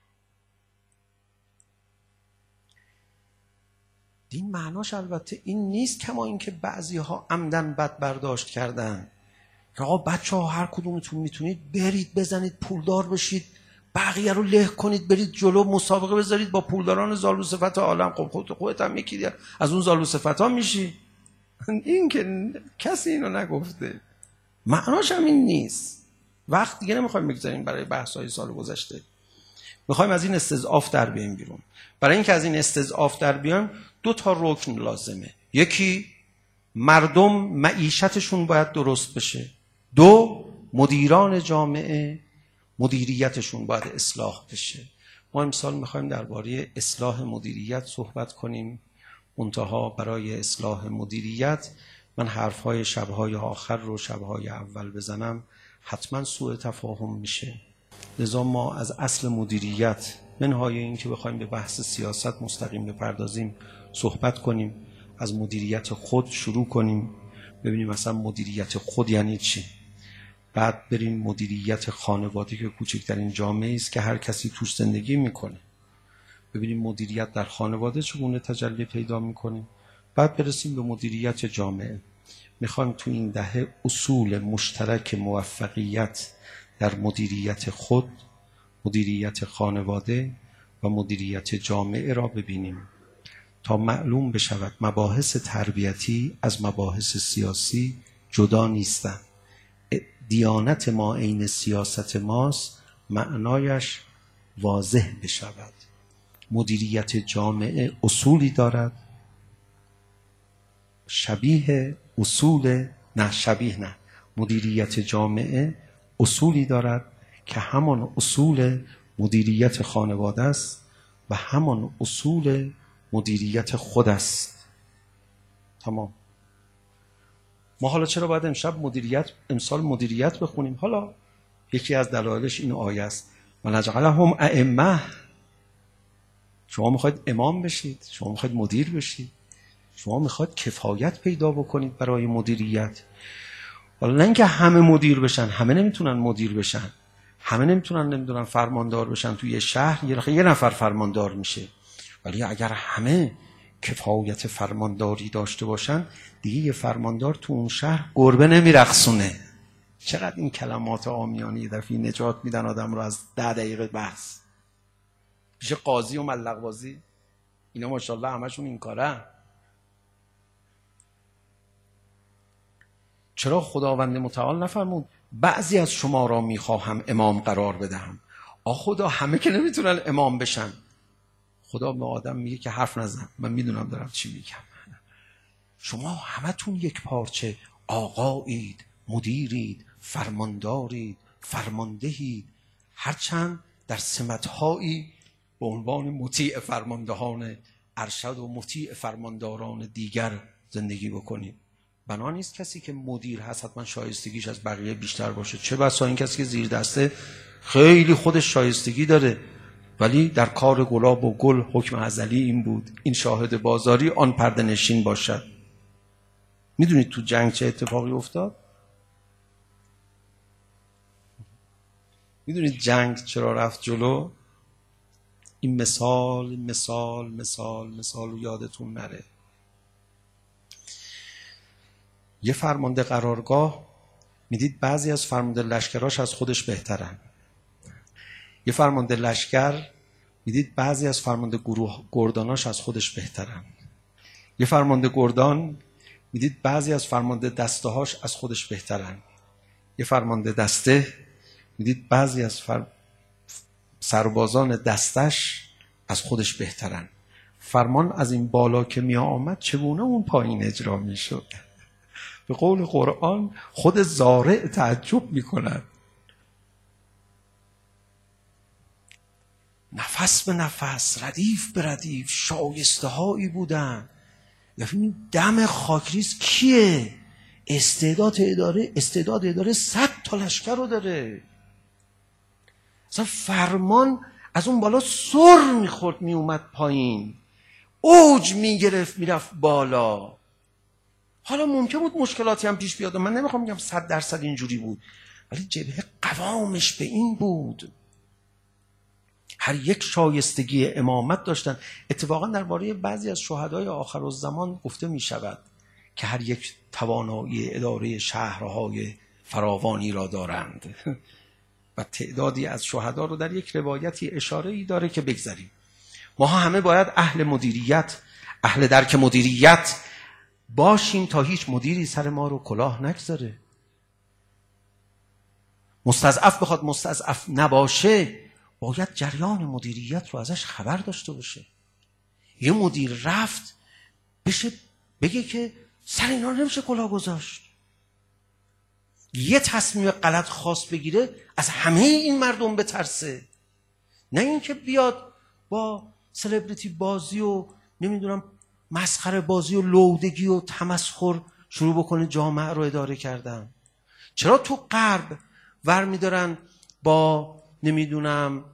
دین معناش البته این نیست کما اینکه بعضی ها عمدن بد برداشت کردن که آقا بچه ها هر کدومتون میتونید برید بزنید پولدار بشید، بقیه رو له کنید، برید جلو مسابقه بذارید با پولداران زالو صفت عالم. خب خودت خودت هم میگی از اون زالو صفت ها میشی. این که کسی اینو نگفته، معناش هم این نیست. وقت دیگه نمیخوایم بگذاریم برای بحث های سال گذشته. میخوایم از این استضعاف در بیایم بیرون. برای اینکه از این استضعاف در بیایم دو تا رکن لازمه. یکی مردم معیشتشون باید درست بشه. دو مدیران جامعه مدیریتشون باید اصلاح بشه. ما امسال میخوایم درباره اصلاح مدیریت صحبت کنیم. منتها برای اصلاح مدیریت من حرفهای شبهای آخر رو شبهای اول بزنم حتما سوء تفاهم میشه. لذا ما از اصل مدیریت منهای این که بخوایم به بحث سیاست مستقیم بپردازیم صحبت کنیم. از مدیریت خود شروع کنیم، ببینیم مثلا مدیریت خود یعنی چی. بعد بریم مدیریت خانواده که کوچکترین جامعه است که هر کسی توش زندگی میکنه، ببینیم مدیریت در خانواده چگونه تجلی پیدا میکنه. بعد برسیم به مدیریت جامعه. میخوایم تو این دهه اصول مشترک موفقیت در مدیریت خود، مدیریت خانواده و مدیریت جامعه را ببینیم تا معلوم بشود مباحث تربیتی از مباحث سیاسی جدا نیستند. دیانت ما عین سیاست ماست، معنایش واضح بشود. مدیریت جامعه اصولی دارد شبیه اصول نه شبیه نه مدیریت جامعه اصولی دارد که همان اصول مدیریت خانواده است و همان اصول مدیریت خود است. تمام. ما حالا چرا باید امشب مدیریت امسال مدیریت بخونیم؟ حالا یکی از دلایلش این آیه است و نجعلهم ائمه. شما میخواید امام بشید، شما میخواید مدیر بشید، شما میخواید کفایت پیدا بکنید برای مدیریت. حالا نه اینکه همه مدیر بشن، همه نمیتونن مدیر بشن، همه نمیتونن نمیدونن فرماندار بشن. توی یه شهر یه, یه نفر فرماندار میشه، ولی اگر همه کفایت فرمانداری داشته باشن دیگه یه فرماندار تو اون شهر گربه نمیرقصونه. چقدر این کلمات عامیانه دفعی نجات میدن آدم رو از ده دقیقه بحث. پیش قاضی و ملق بازی اینا ماشاءالله همشون این کاره. چرا خداوند متعال نفرمود بعضی از شما را میخواهم امام قرار بدهم؟ آ خدا همه که نمیتونن امام بشن. خدا به آدم میگه که حرف نزن، من میدونم دارم چی میگم. شما همتون یک پارچه آقایید، مدیرید، فرماندارید، فرماندهید، هرچند در سمتهایی به عنوان مطیع فرماندهان ارشد و مطیع فرمانداران دیگر زندگی بکنید. بنا نیست کسی که مدیر هست حتما شایستگیش از بقیه بیشتر باشه. چه بسا این کسی که زیر دسته خیلی خودش شایستگی داره، ولی در کار گلاب و گل حکم ازلی این بود این شاهد بازاری آن پرده نشین باشد. میدونید تو جنگ چه اتفاقی افتاد؟ میدونید جنگ چرا رفت جلو؟ این مثال مثال مثال مثال رو یادتون نره. یه فرمانده قرارگاه میدید بعضی از فرمانده لشکراش از خودش بهترن. یه فرمانده لشکر میدید بعضی از فرمانده گروه گرداناش از خودش بهترن. یه فرمانده گردان میدید بعضی از فرمانده دسته هاش از خودش بهترن. یه فرمانده دسته میدید بعضی از فر... سربازان دستش از خودش بهترن. فرمان از این بالا که می آمد چگونه اون پایین اجرا می شد؟ به قول قرآن خود زارع تعجب می کند. نفس به نفس، ردیف به ردیف شایسته هایی بودن. یعنی دم خاکریز کیه؟ استعداد اداره استعداد اداره صد تا لشکر رو داره. اصلا فرمان از اون بالا سر میخورد میومد پایین، اوج میگرفت میرفت بالا. حالا ممکن بود مشکلاتی هم پیش بیاد، من نمیخوام بگم صد درصد اینجوری بود، ولی جبهه قوامش به این بود. هر یک شایستگی امامت داشتن. اتفاقا درباره بعضی از شهدای آخرالزمان گفته می شود که هر یک توانایی اداره شهرهای فراوانی را دارند و تعدادی از شهدا رو در یک روایتی اشاره‌ای داره که بگذاریم. ما همه باید اهل مدیریت، اهل درک مدیریت باشیم تا هیچ مدیری سر ما رو کلاه نگذاره. مستضعف بخواد مستضعف نباشه باید جریان مدیریت رو ازش خبر داشته باشه. یه مدیر رفت بشه بگه که سر اینا نمیشه کلاه گذاشت. یه تصمیم غلط خاص بگیره از همه این مردم بترسه. نه اینکه بیاد با سلبریتی بازی و نمیدونم مسخره بازی و لودگی و تمسخر شروع بکنه جامعه رو اداره کردن. چرا تو غرب ور میدارن با نمیدونم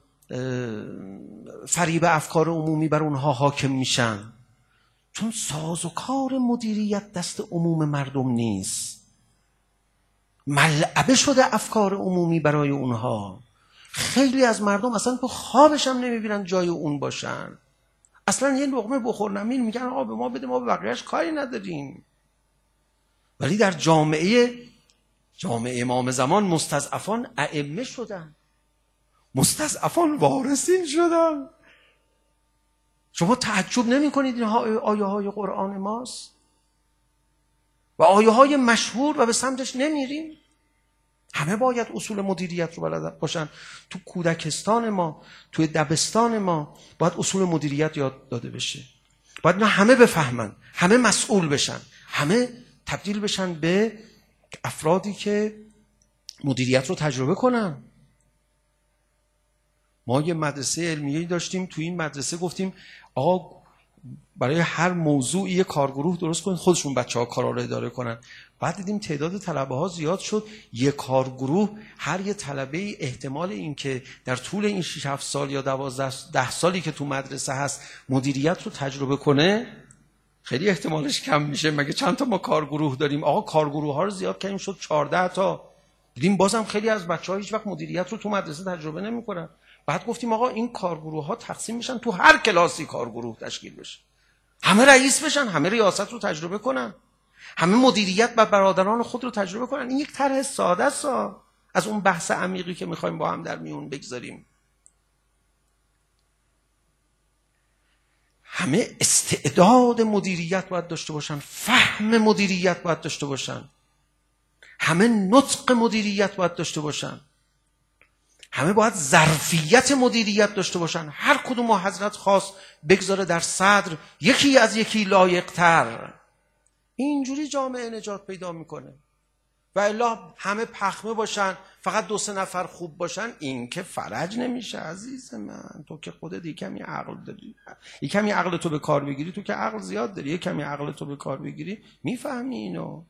فریب افکار عمومی بر اونها حاکم میشن؟ چون سازوکار مدیریت دست عموم مردم نیست، ملعبه شده افکار عمومی برای اونها. خیلی از مردم اصلا تو خوابش هم نمیبینن جای اون باشن. اصلا یه لقمه بخور نمیر میگن آقا به ما بده، ما به بقیه‌اش کاری نداریم. ولی در جامعه جامعه امام زمان مستضعفان ائمه شدن، مستضعفان وارثین شدن. شما تعجب نمی کنید این آیه های قرآن ماست و آیه های مشهور و به سمتش نمیریم؟ همه باید اصول مدیریت رو بلد باشن. تو کودکستان ما، توی دبستان ما باید اصول مدیریت یاد داده بشه. باید نه همه بفهمن، همه مسئول بشن، همه تبدیل بشن به افرادی که مدیریت رو تجربه کنن. ما یه مدرسه علمیه‌ای داشتیم، تو این مدرسه گفتیم آقا برای هر موضوعی یه کارگروه درست کنید، خودشون بچه‌ها کارا رو اداره کنن. بعد دیدیم تعداد طلبه‌ها زیاد شد، یه کارگروه هر یه طلبه احتمال این که در طول این شش هفت سال یا دوازده ده سالی که تو مدرسه هست مدیریت رو تجربه کنه خیلی احتمالش کم میشه. مگه چند تا ما کارگروه داریم؟ آقا کارگروه ها رو زیاد کردیم شد چهارده تا. دیدیم بازم خیلی از بچه‌ها هیچ وقت مدیریت رو تو مدرسه تجربه نمی‌کنن. بعد گفتیم آقا این کارگروه ها تقسیم میشن تو هر کلاسی کارگروه تشکیل بشه، همه رئیس بشن، همه ریاست رو تجربه کنن، همه مدیریت و برادران خود رو تجربه کنن. این یک طرح ساده است از اون بحث عمیقی که میخوایم با هم در میون بگذاریم. همه استعداد مدیریت باید داشته باشن، فهم مدیریت باید داشته باشن، همه نطق مدیریت باید داشته باشن، همه باید ظرفیت مدیریت داشته باشن. هر کدوم ما حضرت خواست بگذاره در صدر یکی از یکی لایق‌تر. اینجوری جامعه نجات پیدا میکنه. و الا همه پخمه باشن، فقط دو سه نفر خوب باشن، این که فرج نمیشه عزیز من. تو که خودت یک کمی عقل داری، یک کمی عقل تو به کار بگیری، تو که عقل زیاد داری، یک کمی عقل تو به کار بگیری میفهمی اینو.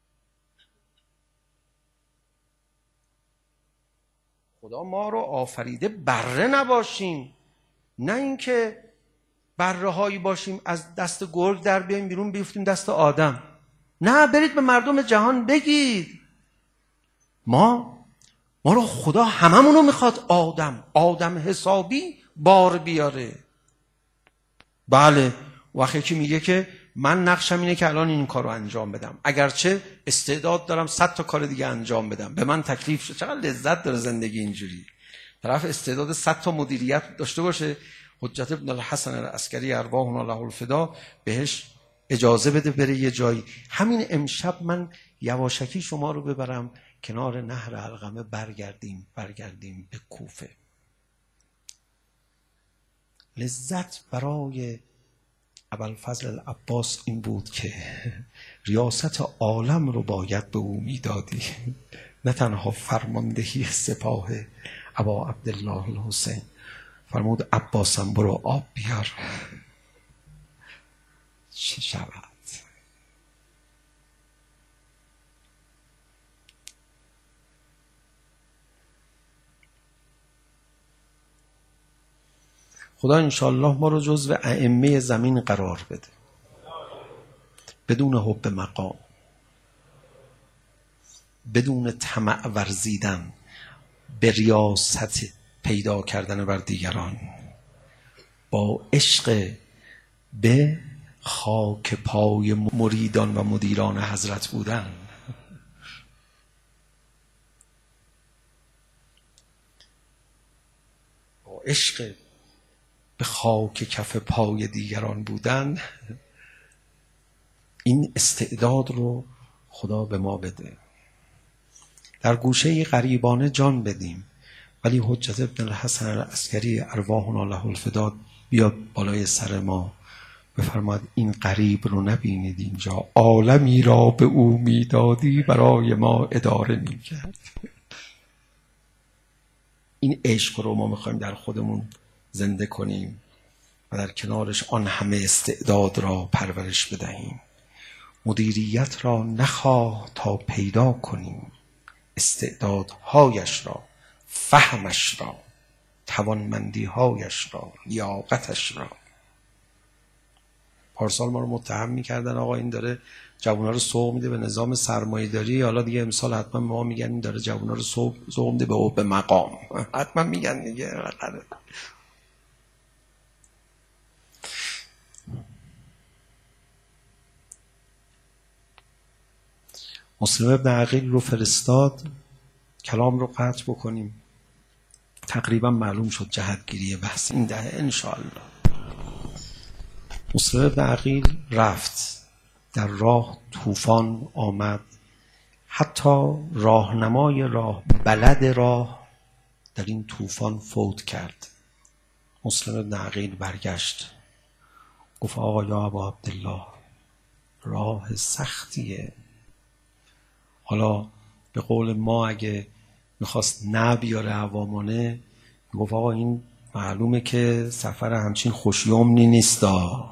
خدا ما رو آفریده بره نباشیم، نه اینکه بره هایی باشیم از دست گرگ در بیاییم بیرون بیفتیم دست آدم. نه، برید به مردم جهان بگید ما ما رو خدا هممون رو میخواد آدم آدم حسابی بار بیاره. بله، وقتی که میگه که من نقشم اینه که الان این کار رو انجام بدم، اگرچه استعداد دارم صد تا کار دیگه انجام بدم، به من تکلیف شد. چقدر لذت داره زندگی اینجوری، طرف استعداد صد تا مدیریت داشته باشه. حجت ابن الحسن العسکری ارواحنا له الفدا بهش اجازه بده بره یه جایی. همین امشب من یواشکی شما رو ببرم کنار نهر علقمه، برگردیم برگردیم به کوفه. لذت برای ابوالفضل العباس این بود که ریاست عالم رو باید به او میدادی، نه تنها فرماندهی سپاه ابا عبدالله الحسین. فرمود عباسم برو آب بیار. چه شود؟ خدا انشاءالله ما رو جزو ائمه زمین قرار بده، بدون حب مقام، بدون طمع ورزیدن به ریاست پیدا کردن بر دیگران، با عشق به خاک پای مریدان و مدیران حضرت بودن. با عشق به خاک کف پای دیگران بودن. این استعداد رو خدا به ما بده، در گوشه غریبانه جان بدیم، ولی حجت ابن الحسن العسکری ارواحنا له الفدا بیاد بالای سر ما بفرماد این غریب رو نبینید اینجا، عالمی را به او میدادی برای ما اداره میکرد. این عشق رو ما میخوایم در خودمون زنده کنیم و در کنارش آن همه استعداد را پرورش بدهیم. مدیریت را نخواه تا پیدا کنیم، استعدادهایش را، فهمش را، توانمندیهایش را، لیاقتش را. پارسال ما رو متهم میکردن آقا این داره جوونا رو سوق میده به نظام سرمایه‌داری، حالا دیگه امسال حتما ما میگن این داره جوونا رو سوق سوق میده به او به مقام. حتما میگن دیگه. مسلم ابن عقیل رو فرستاد کلام رو قطع بکنیم. تقریبا معلوم شد جهتگیری بحث این دهه انشاءالله. مسلم ابن عقیل رفت، در راه طوفان آمد، حتی راهنمای راه، بلد راه در این طوفان فوت کرد. مسلم ابن عقیل برگشت گفت آقا یا ابا عبدالله راه سختیه، حالا به قول ما اگه میخواست نه بیاره عوامانه، گفت آقا این معلومه که سفر همچین خوشیومنی نیست.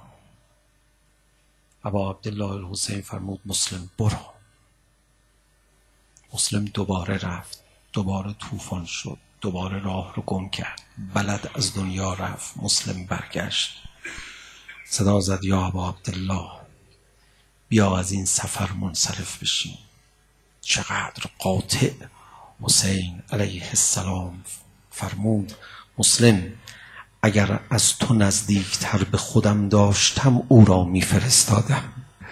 ابا عبدالله الحسین فرمود مسلم برو. مسلم دوباره رفت، دوباره طوفان شد، دوباره راه رو گم کرد، بلد از دنیا رفت. مسلم برگشت، صدا زد یا ابا عبدالله بیا از این سفر منصرف بشیم. چقدر قاطع حسین علیه السلام فرمود مسلم اگر از تو نزدیکتر به خودم داشتم او را میفرستادم.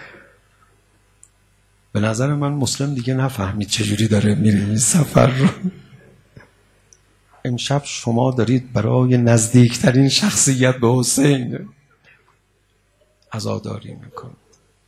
به نظر من مسلم دیگه نفهمید چجوری داره میره این سفر رو. امشب شما دارید برای نزدیکترین شخصیت به حسین عزاداری میکنید.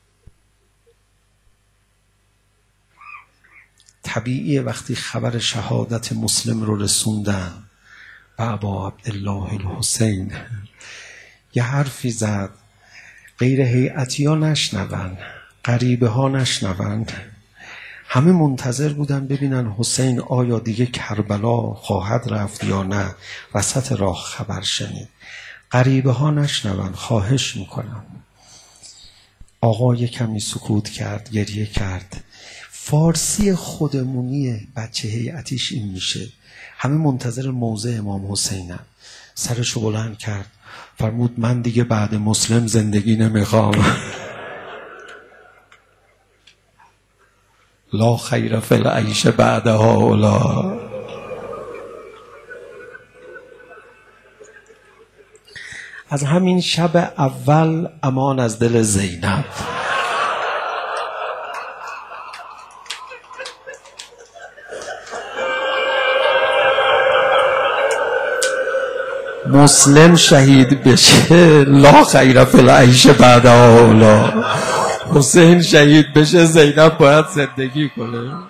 طبیعیه وقتی خبر شهادت مسلم رو رسوندن و ابا عبدالله الحسین یه حرفی زد، غیر هیئتی ها نشنون، غریبه ها نشنون، همه منتظر بودن ببینن حسین آیا دیگه کربلا خواهد رفت یا نه. وسط راه خبر شنید، غریبه ها نشنون، خواهش میکنم. آقا یه کمی سکوت کرد، گریه کرد. فارسی خودمونی بچه هیئتیش این میشه، همه منتظر موضع امام حسینن. سرشو بلند کرد فرمود من دیگه بعد مسلم زندگی نمیخوام. لا خیر فی العیش بعد هؤلاء. از همین شب اول امان از دل زینب. مسلم شهید بشه لا خیر فی العیش بعد هؤلاء. حسین شهید بشه زینب باید زندگی کنه.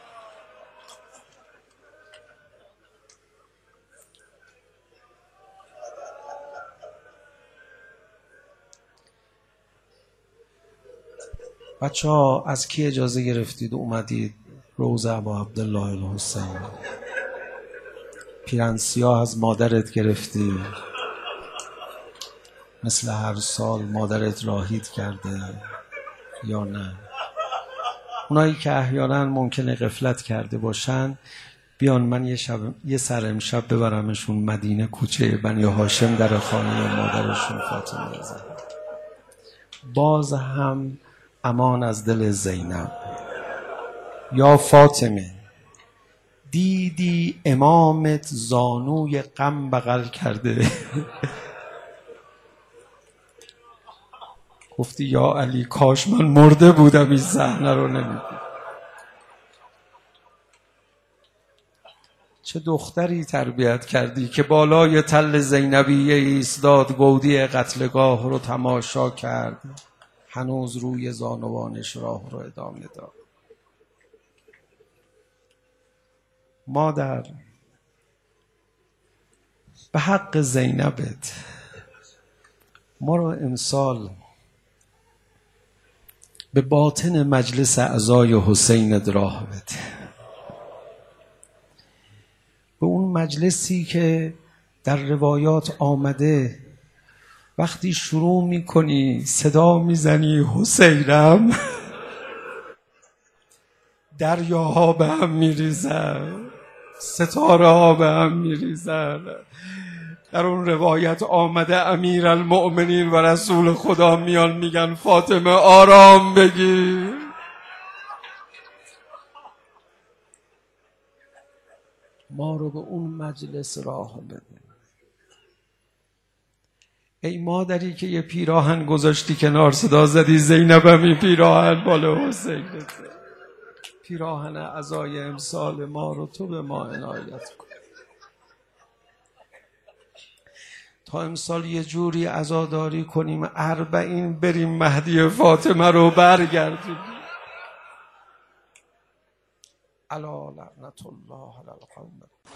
بچه ها از کی اجازه گرفتید اومدید روضه ابا عبدالله الحسین؟ پیرن سیاه از مادرت گرفتی؟ مثل هر سال مادرت راهید کرده یا نه؟ اونایی که احیانا ممکنه غفلت کرده باشن بیان من یه شب یه سر امشب ببرمشون مدینه کوچه بنی هاشم در خانه مادرشون فاطمه زهرا. باز هم امان از دل زینب. یا فاطمه دیدی امامت زانوی غم بغل کرده گفتی یا علی کاش من مرده بودم این صحنه رو نمیدید. چه دختری تربیت کردی که بالای تل زینبیه ایستاد، گودی قتلگاه رو تماشا کرد، هنوز روی زانوانش راه رو ادامه داد. مادر به حق زینبت ما رو امسال به باطن مجلس اعضای حسین راه بده، به اون مجلسی که در روایات آمده وقتی شروع میکنی صدا میزنی حسینم دریاها به هم میریزن، ستاره ها به هم میریزن. در اون روایت آمده امیرالمؤمنین و رسول خدا میان میگن فاطمه آرام بگیر. ما رو به اون مجلس راه بده. ای مادری که یه پیراهن گذاشتی کنار، صدا زدی زینبم این پیراهن بالا حسین، پیراهن عزای امسال ما رو تو به ما عنایت کن تا امسال یه جوری عزاداری کنیم اربعین بریم مهدی فاطمه رو برگردیم. الا لعنت الله علی القوم.